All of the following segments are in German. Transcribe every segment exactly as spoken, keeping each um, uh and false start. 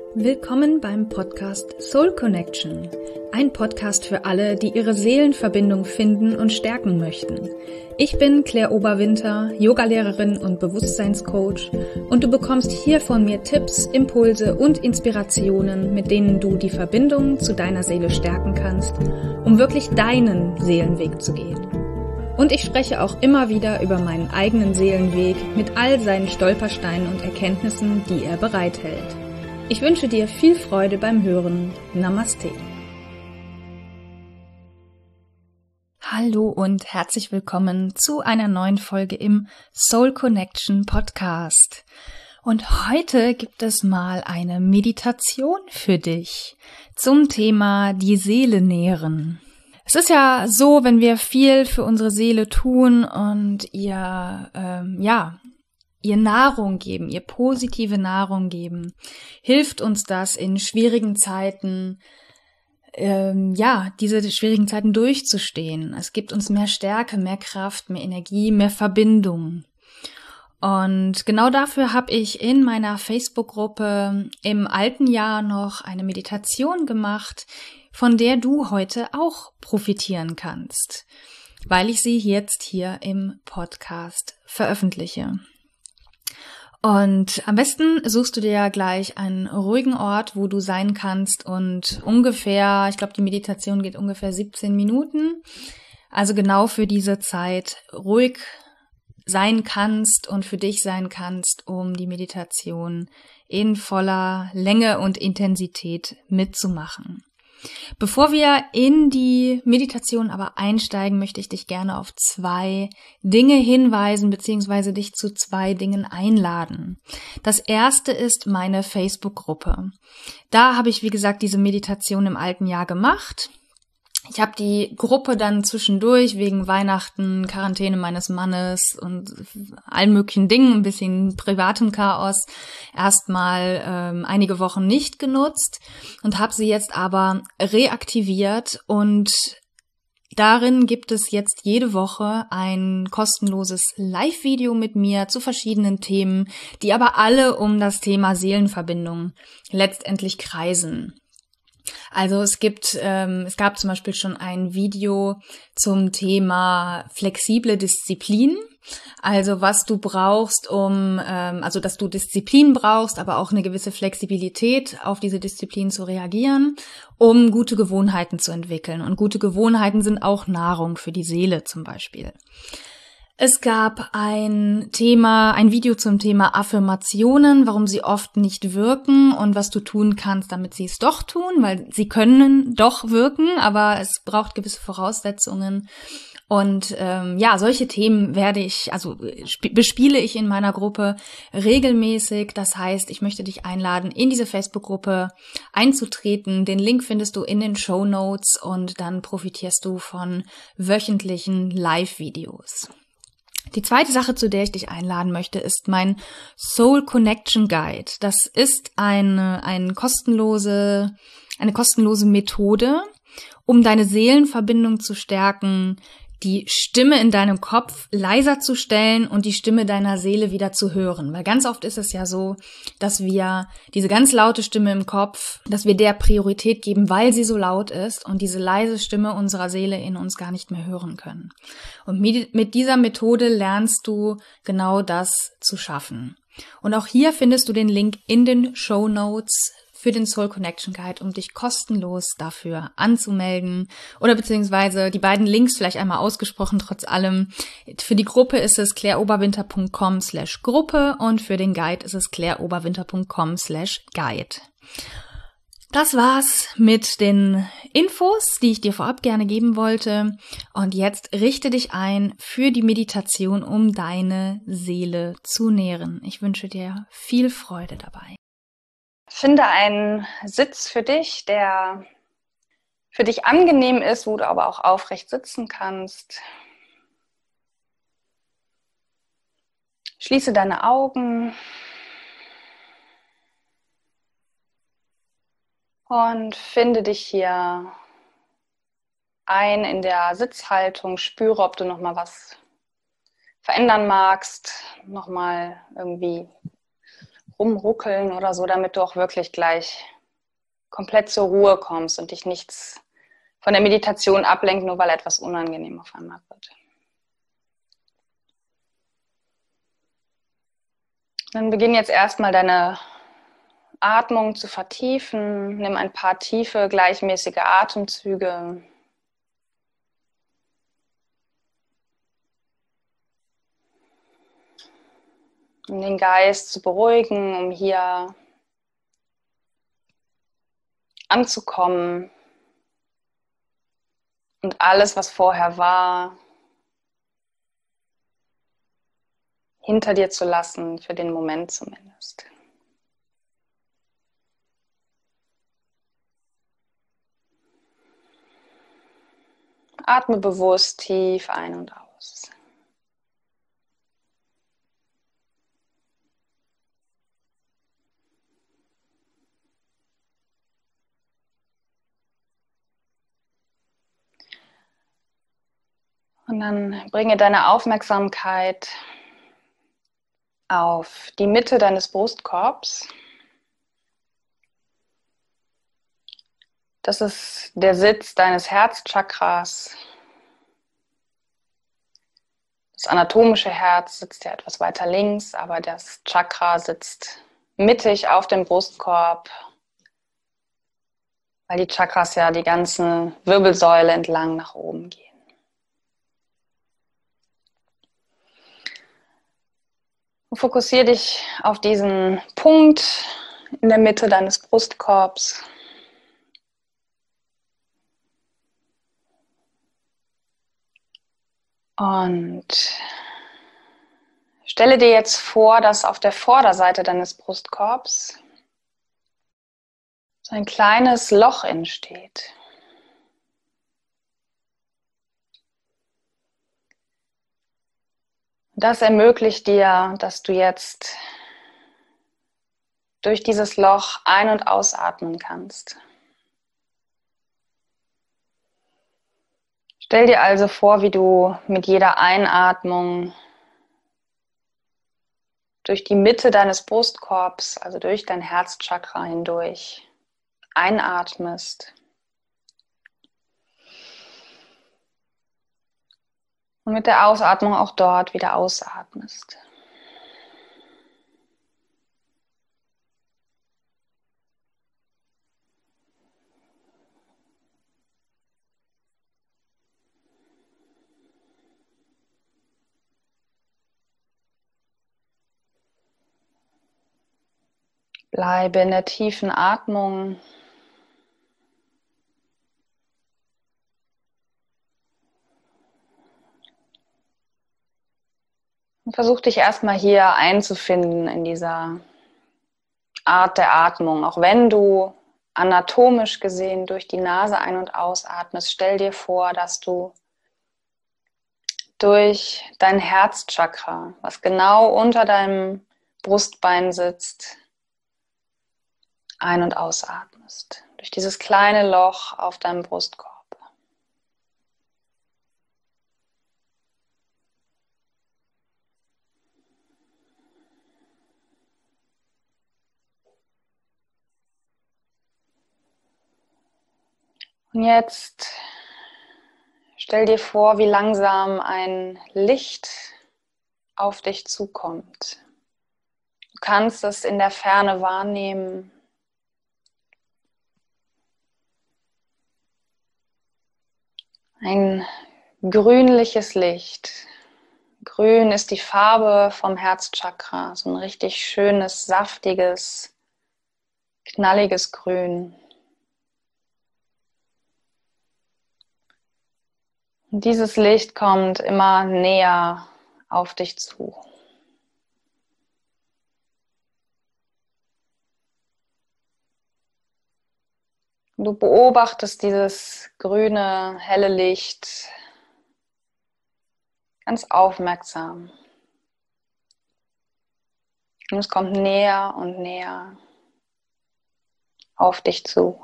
Willkommen beim Podcast Soul Connection, ein Podcast für alle, die ihre Seelenverbindung finden und stärken möchten. Ich bin Claire Oberwinter, Yogalehrerin und Bewusstseinscoach, und du bekommst hier von mir Tipps, Impulse und Inspirationen, mit denen du die Verbindung zu deiner Seele stärken kannst, um wirklich deinen Seelenweg zu gehen. Und ich spreche auch immer wieder über meinen eigenen Seelenweg mit all seinen Stolpersteinen und Erkenntnissen, die er bereithält. Ich wünsche dir viel Freude beim Hören. Namaste. Hallo und herzlich willkommen zu einer neuen Folge im Soul Connection Podcast. Und heute gibt es mal eine Meditation für dich zum Thema die Seele nähren. Es ist ja so, wenn wir viel für unsere Seele tun und ihr, ähm, ja, ihr Nahrung geben, ihr positive Nahrung geben, hilft uns das in schwierigen Zeiten, ähm, ja, diese schwierigen Zeiten durchzustehen. Es gibt uns mehr Stärke, mehr Kraft, mehr Energie, mehr Verbindung. Und genau dafür habe ich in meiner Facebook-Gruppe im alten Jahr noch eine Meditation gemacht, von der du heute auch profitieren kannst, weil ich sie jetzt hier im Podcast veröffentliche. Und am besten suchst du dir ja gleich einen ruhigen Ort, wo du sein kannst und ungefähr, ich glaube, die Meditation geht ungefähr siebzehn Minuten, also genau für diese Zeit ruhig sein kannst und für dich sein kannst, um die Meditation in voller Länge und Intensität mitzumachen. Bevor wir in die Meditation aber einsteigen, möchte ich dich gerne auf zwei Dinge hinweisen bzw. dich zu zwei Dingen einladen. Das erste ist meine Facebook-Gruppe. Da habe ich, wie gesagt, diese Meditation im alten Jahr gemacht. Ich habe die Gruppe dann zwischendurch wegen Weihnachten, Quarantäne meines Mannes und allen möglichen Dingen, ein bisschen privatem Chaos, erstmal ähm, einige Wochen nicht genutzt und habe sie jetzt aber reaktiviert, und darin gibt es jetzt jede Woche ein kostenloses Live-Video mit mir zu verschiedenen Themen, die aber alle um das Thema Seelenverbindung letztendlich kreisen. Also es gibt, ähm, es gab zum Beispiel schon ein Video zum Thema flexible Disziplin, also was du brauchst, um, ähm, also dass du Disziplin brauchst, aber auch eine gewisse Flexibilität auf diese Disziplin zu reagieren, um gute Gewohnheiten zu entwickeln. Und gute Gewohnheiten sind auch Nahrung für die Seele zum Beispiel. Es gab ein Thema, ein Video zum Thema Affirmationen, warum sie oft nicht wirken und was du tun kannst, damit sie es doch tun, weil sie können doch wirken, aber es braucht gewisse Voraussetzungen. Und ähm, ja, solche Themen werde ich, also sp- bespiele ich in meiner Gruppe regelmäßig. Das heißt, ich möchte dich einladen, in diese Facebook-Gruppe einzutreten. Den Link findest du in den Shownotes und dann profitierst du von wöchentlichen Live-Videos. Die zweite Sache, zu der ich dich einladen möchte, ist mein Soul Connection Guide. Das ist eine, eine kostenlose, eine kostenlose Methode, um deine Seelenverbindung zu stärken, die Stimme in deinem Kopf leiser zu stellen und die Stimme deiner Seele wieder zu hören. Weil ganz oft ist es ja so, dass wir diese ganz laute Stimme im Kopf, dass wir der Priorität geben, weil sie so laut ist, und diese leise Stimme unserer Seele in uns gar nicht mehr hören können. Und mit dieser Methode lernst du genau das zu schaffen. Und auch hier findest du den Link in den Shownotes für den Soul Connection Guide, um dich kostenlos dafür anzumelden, oder beziehungsweise die beiden Links vielleicht einmal ausgesprochen trotz allem. Für die Gruppe ist es claireoberwinter.com slash Gruppe und für den Guide ist es claireoberwinter.com slash Guide. Das war's mit den Infos, die ich dir vorab gerne geben wollte. Und jetzt richte dich ein für die Meditation, um deine Seele zu nähren. Ich wünsche dir viel Freude dabei. Finde einen Sitz für dich, der für dich angenehm ist, wo du aber auch aufrecht sitzen kannst. Schließe deine Augen und finde dich hier ein in der Sitzhaltung. Spüre, ob du noch mal was verändern magst, noch mal irgendwie rumruckeln oder so, damit du auch wirklich gleich komplett zur Ruhe kommst und dich nichts von der Meditation ablenkt, nur weil etwas unangenehm auf einmal wird. Dann beginn jetzt erstmal deine Atmung zu vertiefen. Nimm ein paar tiefe, gleichmäßige Atemzüge. Um den Geist zu beruhigen, um hier anzukommen und alles, was vorher war, hinter dir zu lassen, für den Moment zumindest. Atme bewusst tief ein und aus. Und dann bringe deine Aufmerksamkeit auf die Mitte deines Brustkorbs. Das ist der Sitz deines Herzchakras. Das anatomische Herz sitzt ja etwas weiter links, aber das Chakra sitzt mittig auf dem Brustkorb, weil die Chakras ja die ganze Wirbelsäule entlang nach oben gehen. Und fokussiere dich auf diesen Punkt in der Mitte deines Brustkorbs. Und stelle dir jetzt vor, dass auf der Vorderseite deines Brustkorbs so ein kleines Loch entsteht. Das ermöglicht dir, dass du jetzt durch dieses Loch ein- und ausatmen kannst. Stell dir also vor, wie du mit jeder Einatmung durch die Mitte deines Brustkorbs, also durch dein Herzchakra hindurch, einatmest. Und mit der Ausatmung auch dort wieder ausatmest. Bleibe in der tiefen Atmung. Und versuch dich erstmal hier einzufinden in dieser Art der Atmung. Auch wenn du anatomisch gesehen durch die Nase ein- und ausatmest, stell dir vor, dass du durch dein Herzchakra, was genau unter deinem Brustbein sitzt, ein- und ausatmest. Durch dieses kleine Loch auf deinem Brustkorb. Und jetzt stell dir vor, wie langsam ein Licht auf dich zukommt. Du kannst es in der Ferne wahrnehmen. Ein grünliches Licht. Grün ist die Farbe vom Herzchakra, so ein richtig schönes, saftiges, knalliges Grün. Und dieses Licht kommt immer näher auf dich zu. Du beobachtest dieses grüne, helle Licht ganz aufmerksam. Und es kommt näher und näher auf dich zu.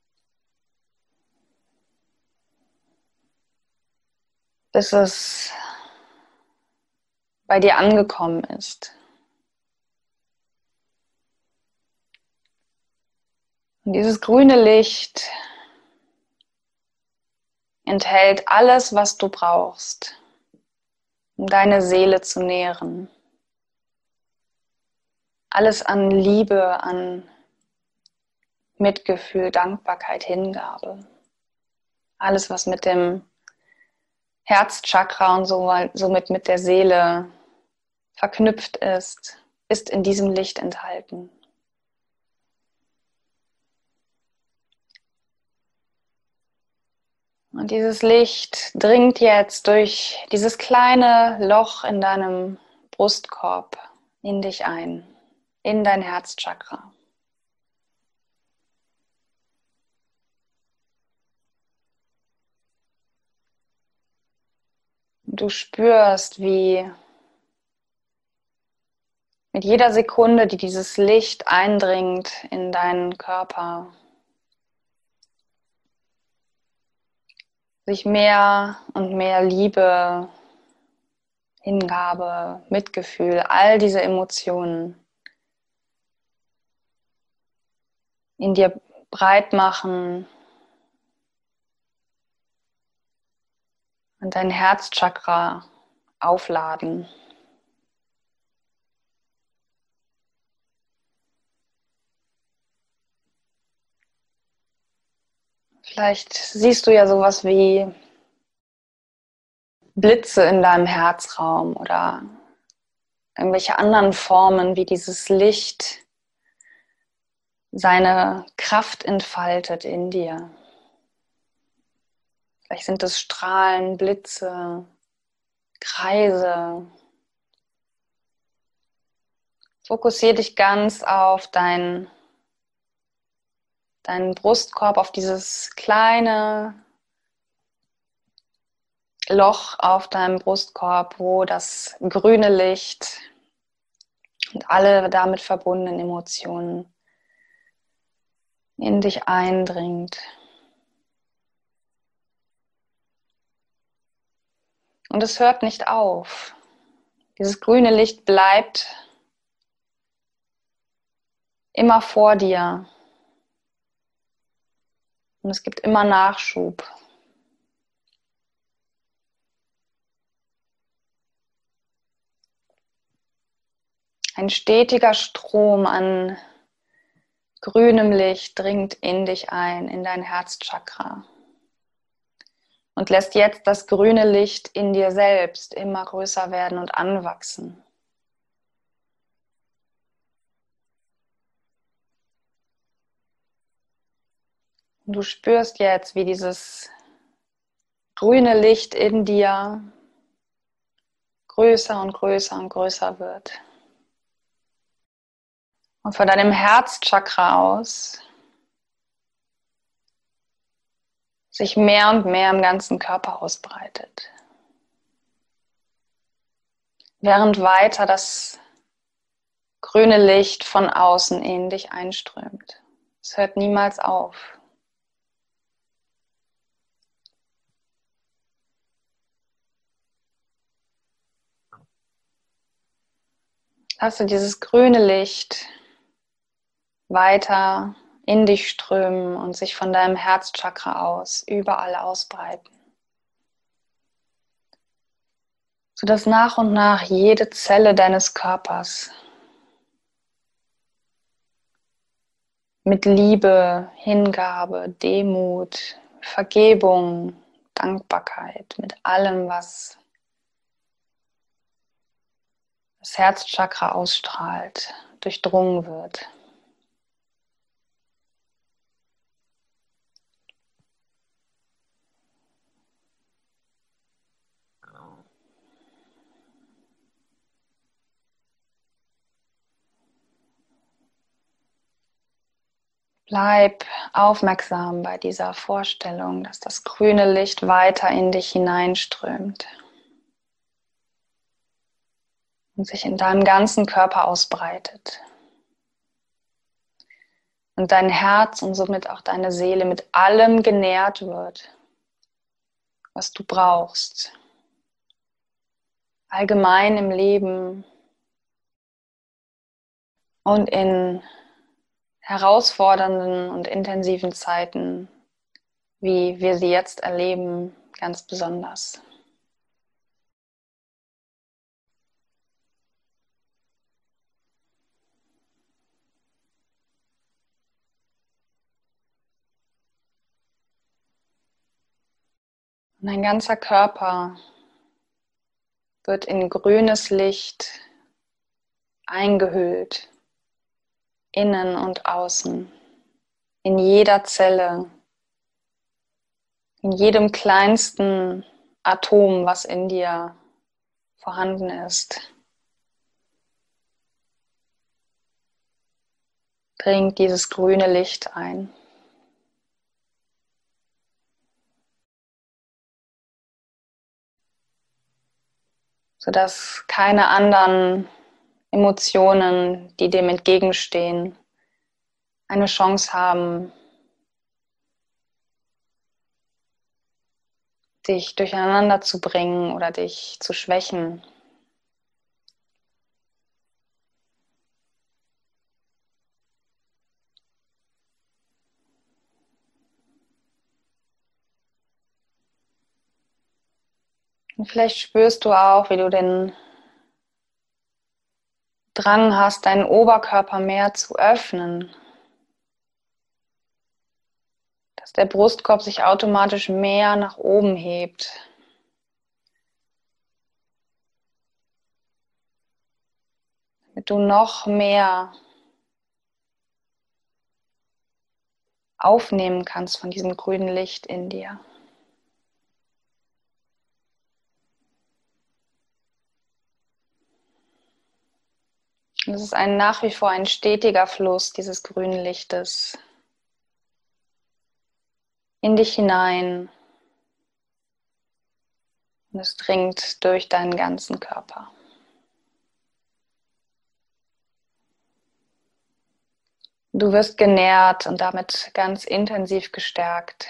Bis es bei dir angekommen ist. Und dieses grüne Licht enthält alles, was du brauchst, um deine Seele zu nähren. Alles an Liebe, an Mitgefühl, Dankbarkeit, Hingabe. Alles, was mit dem Herzchakra und somit mit der Seele verknüpft ist, ist in diesem Licht enthalten. Und dieses Licht dringt jetzt durch dieses kleine Loch in deinem Brustkorb in dich ein, in dein Herzchakra. Und du spürst, wie mit jeder Sekunde, die dieses Licht eindringt in deinen Körper, sich mehr und mehr Liebe, Hingabe, Mitgefühl, all diese Emotionen in dir breit machen und dein Herzchakra aufladen. Vielleicht siehst du ja sowas wie Blitze in deinem Herzraum oder irgendwelche anderen Formen, wie dieses Licht seine Kraft entfaltet in dir. Vielleicht sind es Strahlen, Blitze, Kreise. Fokussiere dich ganz auf dein, deinen Brustkorb, auf dieses kleine Loch auf deinem Brustkorb, wo das grüne Licht und alle damit verbundenen Emotionen in dich eindringt. Und es hört nicht auf. Dieses grüne Licht bleibt immer vor dir. Und es gibt immer Nachschub. Ein stetiger Strom an grünem Licht dringt in dich ein, in dein Herzchakra. Und lässt jetzt das grüne Licht in dir selbst immer größer werden und anwachsen. Und du spürst jetzt, wie dieses grüne Licht in dir größer und größer und größer wird. Und von deinem Herzchakra aus sich mehr und mehr im ganzen Körper ausbreitet. Während weiter das grüne Licht von außen in dich einströmt. Es hört niemals auf. Lass du dieses grüne Licht weiter in dich strömen und sich von deinem Herzchakra aus überall ausbreiten. Sodass nach und nach jede Zelle deines Körpers mit Liebe, Hingabe, Demut, Vergebung, Dankbarkeit, mit allem, was das Herzchakra ausstrahlt, durchdrungen wird. Bleib aufmerksam bei dieser Vorstellung, dass das grüne Licht weiter in dich hineinströmt und sich in deinem ganzen Körper ausbreitet. Und dein Herz und somit auch deine Seele mit allem genährt wird, was du brauchst. Allgemein im Leben und in herausfordernden und intensiven Zeiten, wie wir sie jetzt erleben, ganz besonders. Und dein ganzer Körper wird in grünes Licht eingehüllt, innen und außen, in jeder Zelle, in jedem kleinsten Atom, was in dir vorhanden ist. Dringt dieses grüne Licht ein. Sodass keine anderen Emotionen, die dem entgegenstehen, eine Chance haben, dich durcheinander zu bringen oder dich zu schwächen. Und vielleicht spürst du auch, wie du den Drang hast, deinen Oberkörper mehr zu öffnen. Dass der Brustkorb sich automatisch mehr nach oben hebt. Damit du noch mehr aufnehmen kannst von diesem grünen Licht in dir. Und es ist ein, nach wie vor ein stetiger Fluss dieses grünen Lichtes in dich hinein. Und es dringt durch deinen ganzen Körper. Du wirst genährt und damit ganz intensiv gestärkt.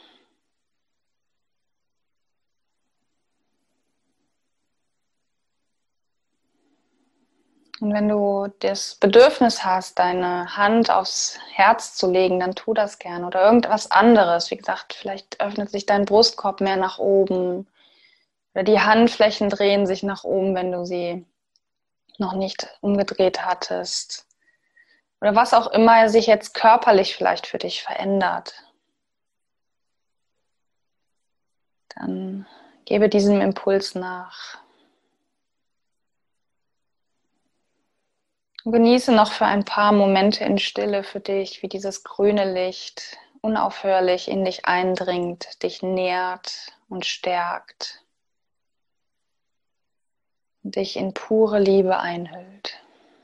Und wenn du das Bedürfnis hast, deine Hand aufs Herz zu legen, dann tu das gern. Oder irgendwas anderes. Wie gesagt, vielleicht öffnet sich dein Brustkorb mehr nach oben. Oder die Handflächen drehen sich nach oben, wenn du sie noch nicht umgedreht hattest. Oder was auch immer sich jetzt körperlich vielleicht für dich verändert. Dann gebe diesem Impuls nach. Und genieße noch für ein paar Momente in Stille für dich, wie dieses grüne Licht unaufhörlich in dich eindringt, dich nährt und stärkt und dich in pure Liebe einhüllt.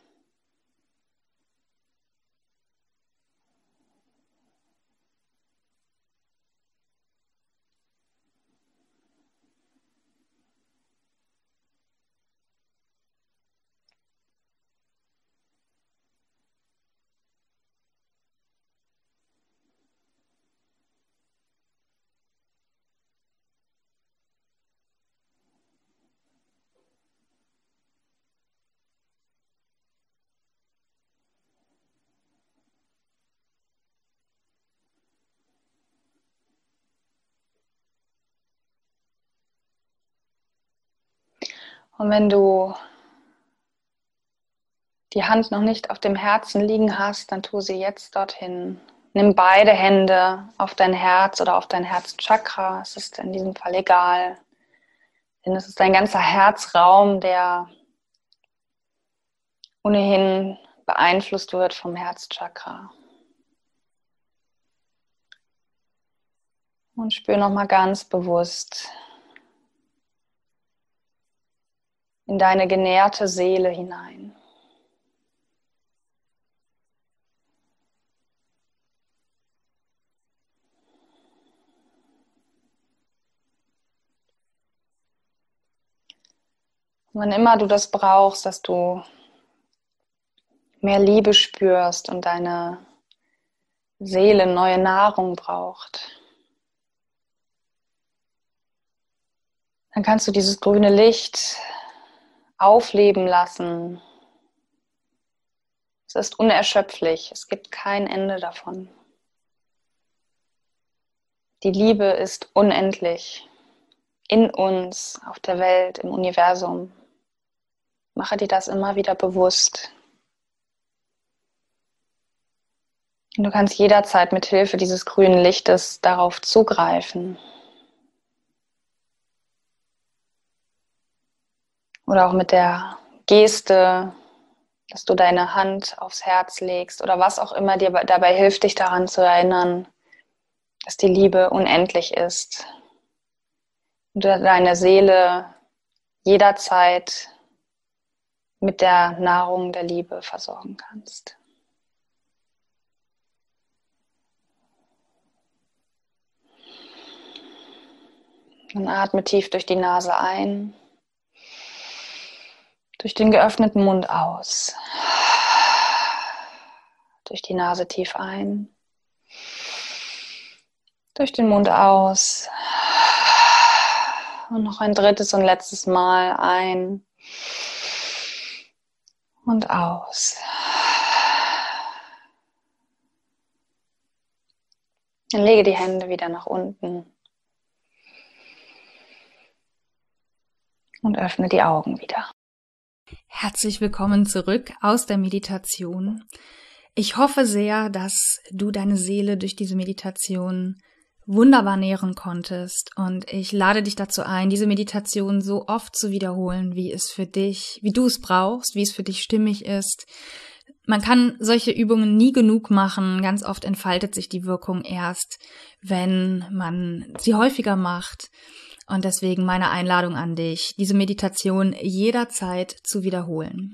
Und wenn du die Hand noch nicht auf dem Herzen liegen hast, dann tu sie jetzt dorthin. Nimm beide Hände auf dein Herz oder auf dein Herzchakra. Es ist in diesem Fall egal. Denn es ist dein ganzer Herzraum, der ohnehin beeinflusst wird vom Herzchakra. Und spür nochmal ganz bewusst in deine genährte Seele hinein. Und wann immer du das brauchst, dass du mehr Liebe spürst und deine Seele neue Nahrung braucht, dann kannst du dieses grüne Licht aufleben lassen. Es ist unerschöpflich, es gibt kein Ende davon. Die Liebe ist unendlich, in uns, auf der Welt, im Universum. Mache dir das immer wieder bewusst. Und du kannst jederzeit mit Hilfe dieses grünen Lichtes darauf zugreifen. Oder auch mit der Geste, dass du deine Hand aufs Herz legst oder was auch immer dir dabei hilft, dich daran zu erinnern, dass die Liebe unendlich ist und du deine Seele jederzeit mit der Nahrung der Liebe versorgen kannst. Dann atme tief durch die Nase ein, durch den geöffneten Mund aus, durch die Nase tief ein, durch den Mund aus und noch ein drittes und letztes Mal ein und aus. Dann lege die Hände wieder nach unten und öffne die Augen wieder. Herzlich willkommen zurück aus der Meditation. Ich hoffe sehr, dass du deine Seele durch diese Meditation wunderbar nähren konntest und ich lade dich dazu ein, diese Meditation so oft zu wiederholen, wie es für dich, wie du es brauchst, wie es für dich stimmig ist. Man kann solche Übungen nie genug machen. Ganz oft entfaltet sich die Wirkung erst, wenn man sie häufiger macht. Und deswegen meine Einladung an dich, diese Meditation jederzeit zu wiederholen.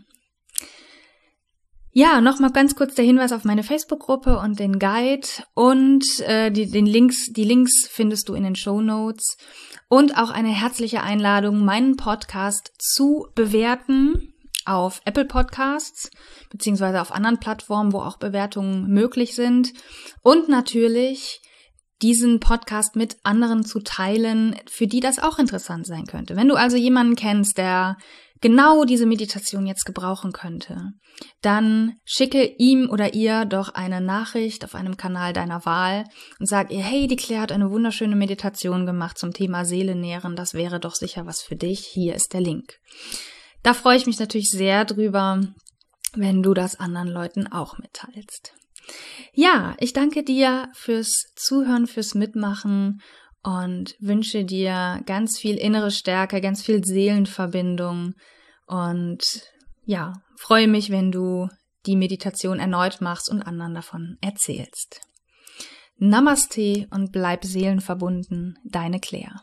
Ja, nochmal ganz kurz der Hinweis auf meine Facebook-Gruppe und den Guide und äh, die, den Links, die Links findest du in den Shownotes und auch eine herzliche Einladung, meinen Podcast zu bewerten auf Apple Podcasts beziehungsweise auf anderen Plattformen, wo auch Bewertungen möglich sind und natürlich diesen Podcast mit anderen zu teilen, für die das auch interessant sein könnte. Wenn du also jemanden kennst, der genau diese Meditation jetzt gebrauchen könnte, dann schicke ihm oder ihr doch eine Nachricht auf einem Kanal deiner Wahl und sag ihr, hey, die Claire hat eine wunderschöne Meditation gemacht zum Thema Seele nähren, das wäre doch sicher was für dich, hier ist der Link. Da freue ich mich natürlich sehr drüber, wenn du das anderen Leuten auch mitteilst. Ja, ich danke dir fürs Zuhören, fürs Mitmachen und wünsche dir ganz viel innere Stärke, ganz viel Seelenverbindung und ja, freue mich, wenn du die Meditation erneut machst und anderen davon erzählst. Namaste und bleib seelenverbunden, deine Claire.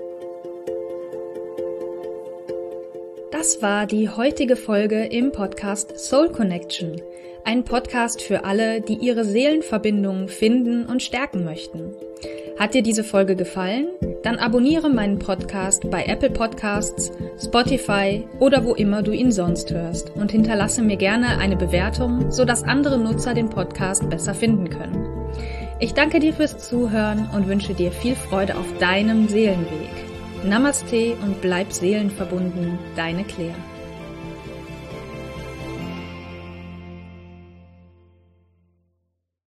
Das war die heutige Folge im Podcast Soul Connection. Ein Podcast für alle, die ihre Seelenverbindung finden und stärken möchten. Hat dir diese Folge gefallen? Dann abonniere meinen Podcast bei Apple Podcasts, Spotify oder wo immer du ihn sonst hörst und hinterlasse mir gerne eine Bewertung, sodass andere Nutzer den Podcast besser finden können. Ich danke dir fürs Zuhören und wünsche dir viel Freude auf deinem Seelenweg. Namaste und bleib seelenverbunden, deine Claire.